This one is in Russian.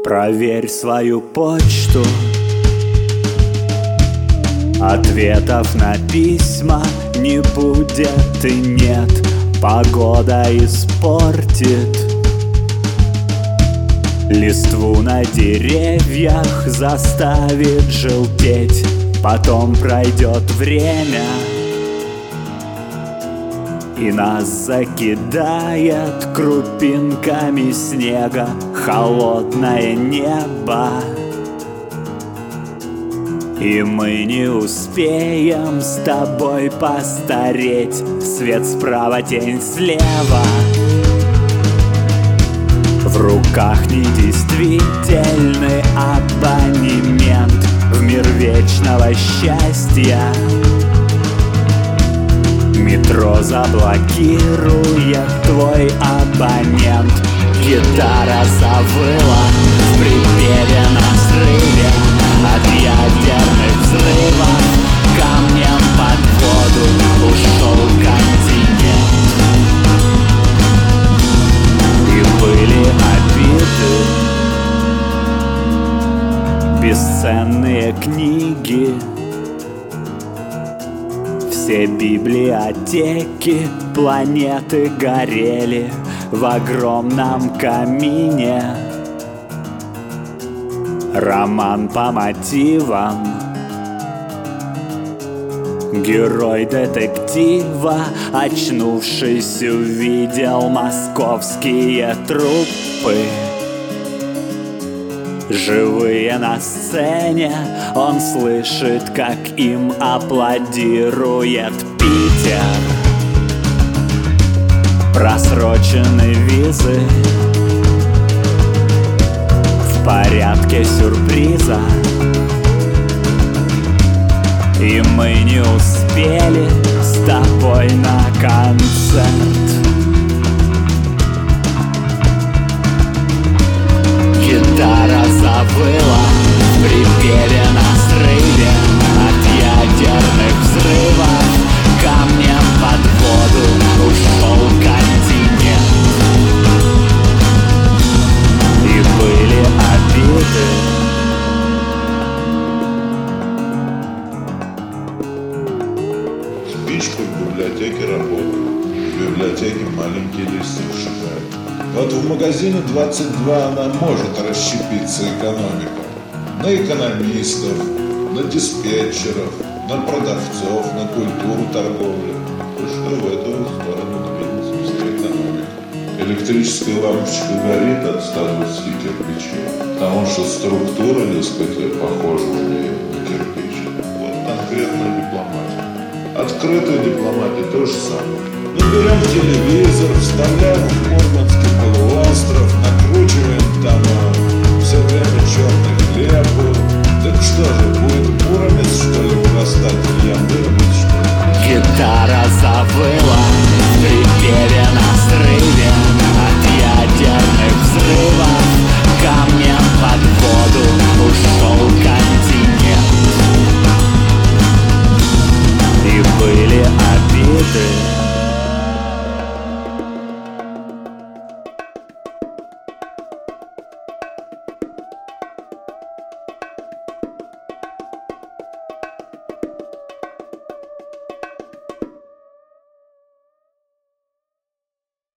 Проверь свою почту. Ответов на письма не будет и нет. Погода испортит листву на деревьях, заставит желтеть. Потом пройдет время, и нас закидает крупинками снега холодное небо. И мы не успеем с тобой постареть. Свет справа, тень слева. В руках недействительный абонемент в мир вечного счастья. Метро заблокирует твой абонент. Гитара завыла в припеве на срыве от ядерных взрывов. Камнем под воду ушел континент. И были обиды, бесценные книги. Все библиотеки планеты горели в огромном камине. Роман по мотивам. Герой детектива, очнувшись, увидел московские труппы. Живые на сцене, он слышит, как им аплодирует Питер. Просрочены визы в порядке сюрприза. И мы не успели с тобой на концерт. Гитара завыла в припеве на срыве от ядерных взрывов. Камнем под воду ушел континент. И были обиды, спичка в библиотеке работает. В библиотеке маленький листик шагает. Вот в магазине 22 она может расщепиться, экономика. На экономистов, на диспетчеров, на продавцов, на культуру торговли. Что в эту сторону двинется вся экономика. Электрическая лампочка горит от 120 кирпичей, потому что структура, дескать, похожа у нее на кирпич. Вот конкретная дипломатия. Открытая дипломатия то же самое. Мы берем телевизор, вставляем в Мурманский полуостров, накручиваем там все время черный хлеб. Так что же, будет Муромец, что ли, вырастать? Илья Муромец, что ли? гитара завыла в припеве на срыве от ядерных взрывов. Камнем под воду ушел континент. И были обиды,